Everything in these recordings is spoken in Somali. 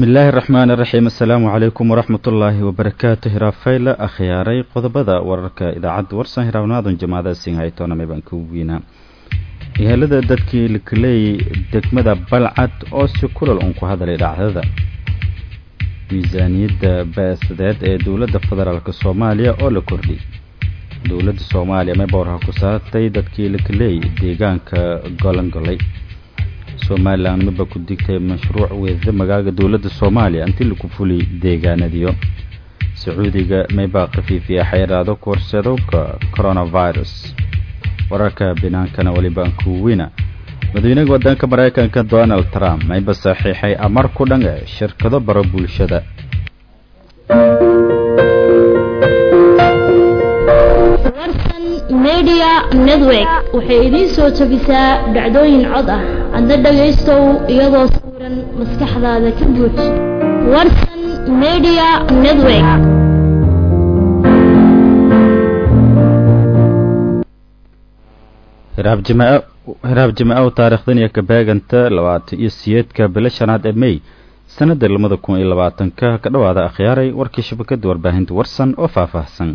بسم الله الرحمن الرحيم. السلام عليكم ورحمة الله وبركاته. هرافيلا أخياري قضبضا وركا إذا عد ورسا هراونادن جماعة سينهايتونا ميبانكوبينا يهلدا دادكي لكلي دكمدا بلعت أو سكولة الأنكو هذا لدعهدا ميزانية باسداد دولة فدرالك الصوماليا أو لكردي دولة الصوماليا ميبورها كساتي دادكي لكلي ديغانك غولنغولي Somaliland maba ku digtay mashruuc weeyda magaaga dawladda Soomaaliya intii lagu fulay deegaanadiyo Sacuudiga maba qafiifiya xayiraado korsadowka coronavirus wararka binaankana waliba ku weena madaxweynaha wadanka Mareykanka Donald Trump maba saxiixay amar ku dhan shirkado baro bulshada Media Network waxay idin soo tabisaa dhacdooyin cod ah hadda dhageystow iyadoo suuran maskaxdaada ka buux Warsan Media Network hiraab jimaaca taariikhdan iyo ka beeganta 28ka bilashanaad ee May sanada 2020 ka dhawaada akhyaaray warkii shabakada warbaahinta Warsan oo faahfaahsan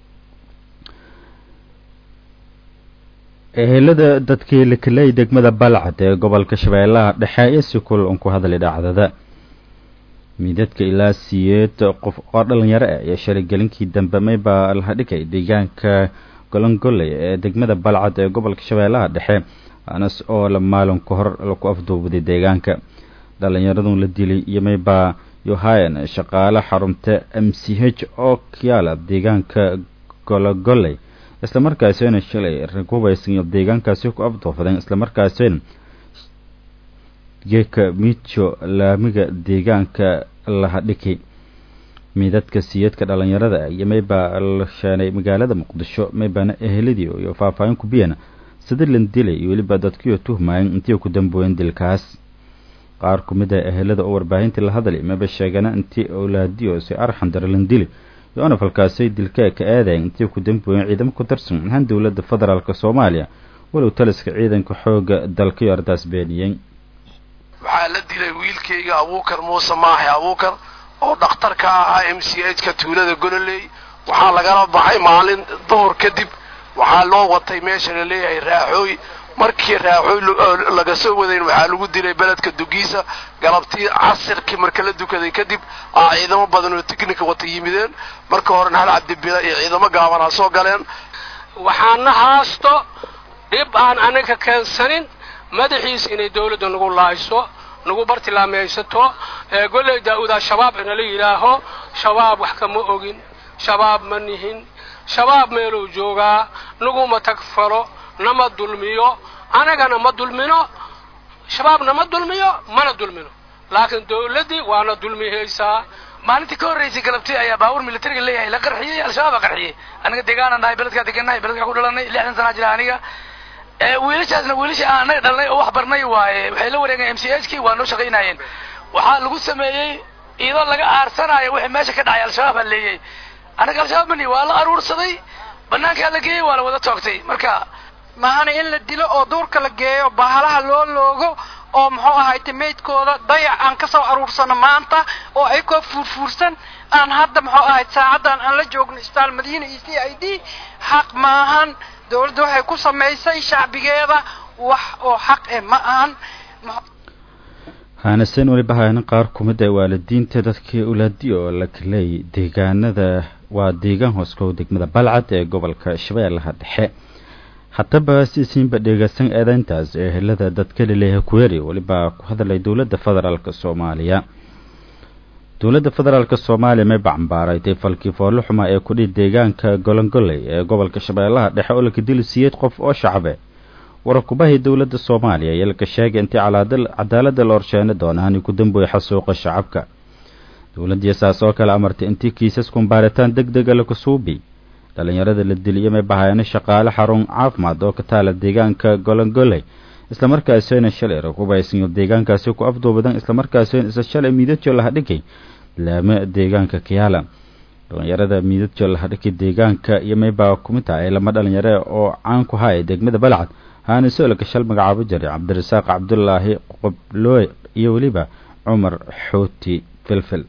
ehelada dadkii la kaleey degmada Balcad ee gobolka Shabeellaha Dhexe ee Sikul ku hadlay dhacdada midadka ilaa siyeed qof oo dhalinyaro ah ee shirgalinkii dambe mayba la dhigay deegaanka Golongole ee degmada Balcad ee gobolka Shabeellaha Dhexe anas oo la maalin ka hor lagu afduubay deegaanka dhalinyaradu la dilay iyo mayba yohayan shaqaale xarunta MCH oo kiyaala deegaanka Golongole isla markaasina shalay ragoobaysan deegaankaasi ku afduufadeen isla markaasina geeka miijo laamiga deegaanka la hadhiki midadka siyadka dhalinyarada iyo mayba la shaanay magaalada Muqdisho maybana ehelidii iyo faafaahin ku biyana sidii la dilay iyo waliba dadkii tuhmayeen intii ku dambeeyeen dilkaas qaar ku mid ah ehelada oo warbaahinta la hadlay mayba sheegana intii awlaadiyo si arxan darlan dilay yoona falkaasay dilka ka aaday intii ku dambeeyay ciidamo ku tirsan han dawladda federaalka Soomaaliya walow taliska ciidanka xooga dalka yardaas beeniyay waxa la dilay wiilkayga Abuukar Muuse Maaxi Abuukar oo dhakhtarka ah MCH ka tuulada Gololey waxa laga baxay maalin duhur kadib waxa loo watay meesha la leeyahay Raaxooy markii Raaxooy laga soo waday waxa lagu dilay beledka Dugiisa galabtii casirkii marka la dukaday kadib ciidamo badan oo tiknika wata yimideen marka horena hal Cabdibila iyo ciidamo gaaban soo galeen waxaana haasto dib aan anaga keensanin madaxiis inay dawladda nagu laayso nagu bartilmaameeysato golay daawada shabaab in la yiraaho shabaab wax kama ogin shabaab ma nihin shabaab meelo jooga nagu ma tagfaro nama dulmiyo anagana ma dulmino shabaabna ma dulmiyo mana dulmino laakiin dawladii waana dulmiyaysa maalintii ka horeysay galabtii ayaa baawur militariga leeyahay la qarxiyay al-shabaab qarxiyay anaga deegaananahay beledka deegaanay beledka ku dhalanay 60 sano jira aniga wiilashaasna wiilasha anaga dhalnay oo wax barnay waaye waxay la wareegeen MCH-kii waa noo shaqeynayeen waxa lagu sameeyay iyadoo laga aarsanayo wixii meesha ka dhacay al-shabaab leeyahay anaga al-shabaab mani waa la aruursaday banaanka la geeyay waa la wada toogtay marka maana in la dilo oo duurka la geeyo bahalaha loo loogo oo muxuu ahaay timeedkooda dayac aan ka soo aruursano maanta oo ay ko furfursan aan hadda muxuu ahaay saacadan aan la joogno istaal Madiina iyo CID xaq maahan dawladdu waxay ku sameysay shacbigeeda wax oo xaq ma ahan hanasan wali bahaana qaar ku mid ah waalidiinta dadkii ulaadiyo la kaleey deegaanada waa deegaan hooskow degmada Balcad ee gobolka Shabeellaha Dhexe haddaba siisinba dhegeysan eedayntaas ee helada dadka leeyahay ku yari waliba ku hadlay dawladda federaalka Soomaaliya ma bacambaaray falkii foolo xuma ee ku dhig deegaanka Golongole ee gobolka Shabeellaha Dhexe oo la dilay qof oo shacab warkubahay dawladda Soomaaliya ayaa ka sheegay intii cadaaladda la horsheenay doonaan ku dambeeyay xasuuqa shacabka dawladda saas oo kale amartay intii kiisas kumbaaritaan degdeg ah la ku suubi dhalinyarada la dilay ma bahayna shaqaale xarun caafimaad oo ka taala deegaanka Golongole isla markaasina shalay rukubaysan deegaankaasi ku afduubadan isla markaasina isa shalay midadjo la dhigay laama deegaanka Kiyaala dhalinyarada midadjo la dhigay deegaanka iyo mayba kumita ay lama dhalinyaro oo caan ku hay degmada Balcad هاني سؤالك شل مقعب جري عبد الرزاق عبد الله قبلوي يوليبا عمر حوتي filfil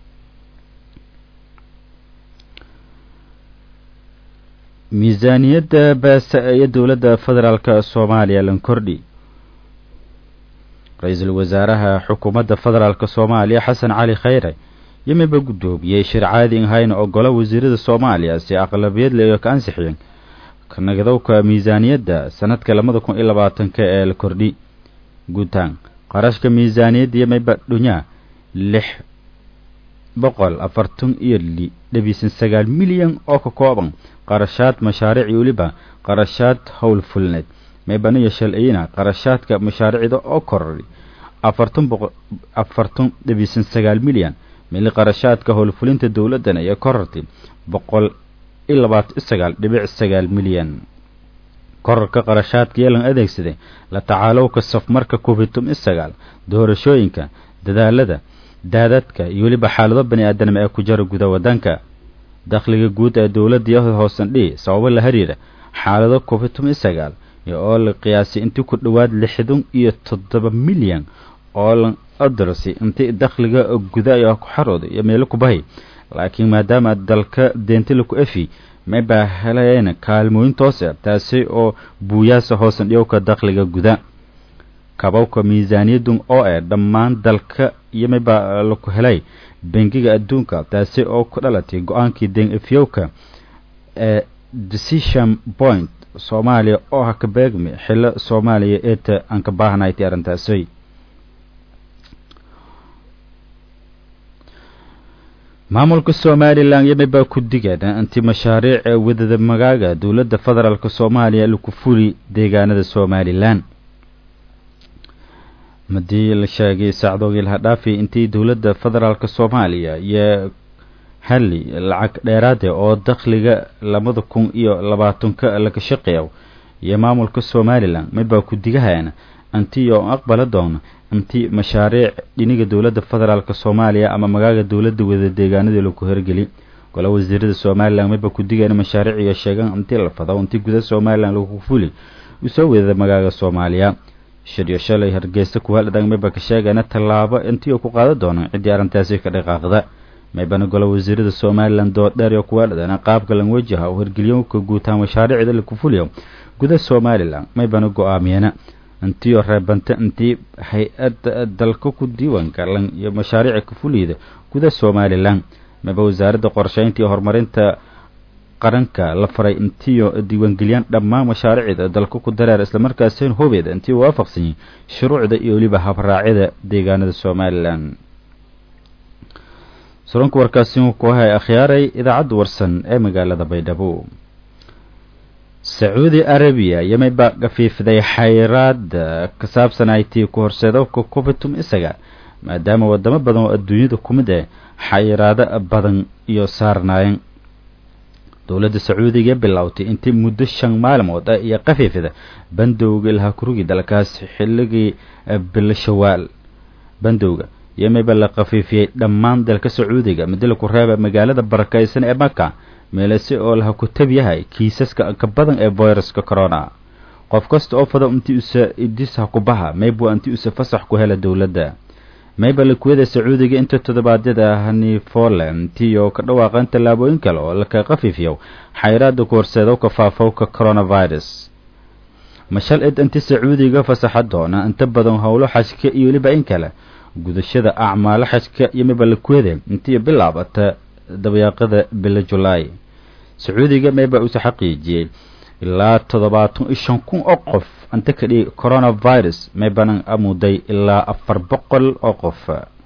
miisaaniyadda baasa ee dowladda federaalka Soomaaliya lan kordhi ra-iisul wasaaraha xukuumadda federaalka Soomaaliya Xasan Cali Khayre yimaba gudoomiyay shir caadi ahayn oo golaha wasiirada Soomaaliya si aqlabiyad leh ka ansixiyeen kanagdowka miisaaniyadda sanadka 2020 ee la kordhi guutaan qarashka miisaaniyadda yimaba dhunya 640 milyan oo ka kooban qarashaad mashaariic waliba qarashaad hawl fulneed meebaniyo shalciina qarashaadka mashaariicda oo korodhay 409 milyan meel qarashaadka hawl fulinta dawladdan ay korortay 129.9 milyan kororka qarashaadka yeelan adeegsaday la tacaalowka safmarka COVID-19 doorashooyinka dadaalada daadadka iyo waliba xaalado bani aadan ee ku jira gudaha wadanka dakhliga guud ee dawladda hoosan dhii sabab la xiriira xaalado COVID-19 oo la qiyaasay intii ku dhawaad 67 milyan oo la adrasi intii dakhliga gudaha ku xarooday iyo meel ku bahay laakiin maadaama dalka deynta ku afi ma baahalayna kaalmooyin toos ah taasi oo buuyaasa hoosan dhiyowka dakhliga gudaha kabawka miisaaniyadun oo ay dhammaan dalka iyo ma baa la ku helay bangiga adduunka taasi oo ku dhalatay go'aankii deyn afyowka ee decision point Soomaaliya oo ha ka beegmi xillo Soomaaliya ee aan ka baahnayd arintaasi maamulka Soomaaliland yimaba ku digada intii mashaariic wadada magaaga dawladda federaalka Soomaaliya lagu fuli deegaanada Soomaaliland madii la sheegay saacadooyil hadhaafi intii dawladda federaalka Soomaaliya iyo hali lacag dheeraad oo dakhliga 2020 laga shaqeeyo iyo maamulka Soomaaliland maba ku digahayna intii oo aqbala doona intii mashaariic dhiniga dawladda federaalka Soomaaliya ama magaaga dawladda wada deegaanada lagu hirgeli gola wasiirada Soomaaliland maba ku digayna mashaariic iyo sheegan intii la fado intii gudaha Soomaaliland lagu fuli usoo wada magaaga Soomaaliya shiryo shalay Hargeysa ku haldan maba ka sheegana talaabo intii ku qaado doona cidii arintaasi ka dhaqaaqda maybana gola wasiirada Soomaaliland dood dheer oo ku haldan qaabka lan wajaha oo hirgeliyo ka guutaan mashaariicda lagu fuliyo gudaha Soomaaliland maybana go'aamiyana intii reebanta intii hay'ad dalka ku diiwaan galan iyo mashaariic ku fuliyada gudaha Soomaaliland maba wasaaradda qorsheynta iyo horumarinta qaranka la faray intii diiwaan geliyaan dhammaan mashaariicda dalka ku dareer isla markaasina hubiyada intii waafaqsan shuruucda iyo waliba habraacyada deegaanada Soomaaliland suranku warkaasi ku hay akhyaaray idaacadda warsan ee magaalada Baydhabo Saudi Arabia yamaba gafiifday xayiraad ka saabsan IT ku horseedo COVID-19 maadaama wadamo badan oo adduunyada ku mid ah xayiraado badan iyo saarnaayeen dawladda Sacuudiga bilowtay intii muddo 5 maalmood iyo qafiifida bandowga ilaa kurugi dalkaas xilligii bilashawaal bandowga yamaba la qafiifiyay dhammaan dalka Sacuudiga midla ku reeba magaalada barakaysan ee Makka meelasi oo la ku tabiyahay kiisaska ka badan ee viruska corona qof kasta oo fado intii idis ku baha maybu intii fasax ku hela dawladda mayba la kuwada Sacuudiga inta todobaadyada hani Poland tiyo ka dhawaaqan talaabooyin kale oo la ka qafiifiyo xayiraadda ku horseedo ka faafowka coronavirus mashal intii Sacuudiga fasaxa doona inta badan hawlo xajka iyo waliba in kale gudashada acmaal xajka iyo mayba la kuwada intii bilaabata dabayaaqada bil July Sacuudiga mayba uu xaqiijiyay ilaa 75,000 oo qof anta kadhi coronavirus maybanan amuday ilaa 400 oo qof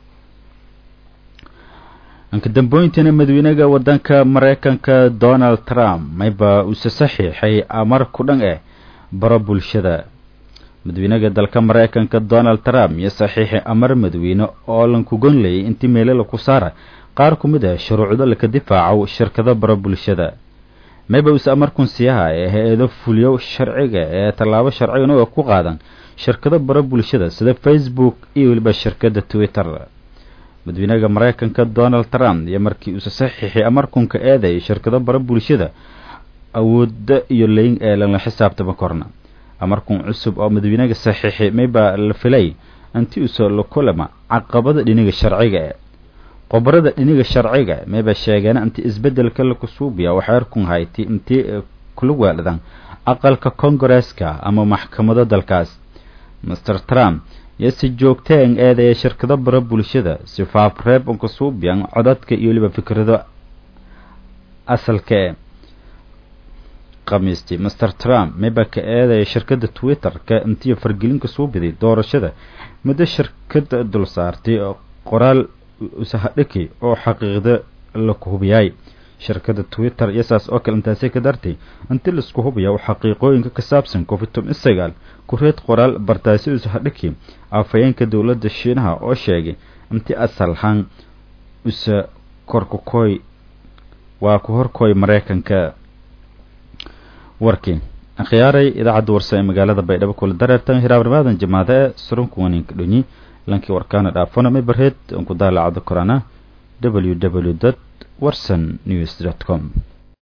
anka damboyntina madaxweynaha wadanka Mareykanka Donald Trump mayba uu saxiixay amar ku dhan baro bulshada madaxweynaha dalka Mareykanka Donald Trump ya saxiixay amar madaxweyne oo lan ku gonlay intii meel ku saara qaar ku mid ah shuruucda la ka difaaco shirkado baro bulshada mayba uu amarkun siyaha hay'ado fuliyo sharciga ee talaabo sharciga oo ku qaadan shirkado baro bulshada sida Facebook iyo waliba shirkada Twitter madaxweynaha Mareykanka Donald Trump iyo markii uu saxiixay amarkun ka eeday shirkado baro bulshada awood iyo leyn ee la xisaabtama korna amarkun cusub oo madaxweynaha saxiixay mayba la filay intii uu soo la kulama caqabada dhinaca sharciga qobarada dhiniga sharciga meeba sheegeen intii isbedelka la kusuubiya waxay arkun hayti intii kula waaladan aqalka Congress-ka ama maxkamada dalkaas Mr. Trump yasi joogteen eeday shirkado bara bulshada si faafreeb oo kusuubiyan codadka iyo liba fikrado asalka qamiisti Mr. Trump meeba ka eeday shirkada Twitter-ka intii fargelin ka soo biday doorashada muddo shirkada dul saartay qoraal usahadhiki oo xaqiiqda la hubiyay shirkada Twitter yasaas oo kale intaasay ka dartay intii la isku hubiyo xaqiiqooyinka ka saabsan COVID-19 ku reed qoraal bartaasi usahadhiki afayeenka dawladda Shiinaha oo sheegay intii asalhan korkoy waa ku horkoy Mareykanka warkii akhyaaray idaacadda warsa ee magaalada Baydhabo kula dareertan hiraabnimaadan jamaacada surunku waninka dhunyi lankii warkaana dhaafona ma barheed ku daalacdo korana www.warsannews.com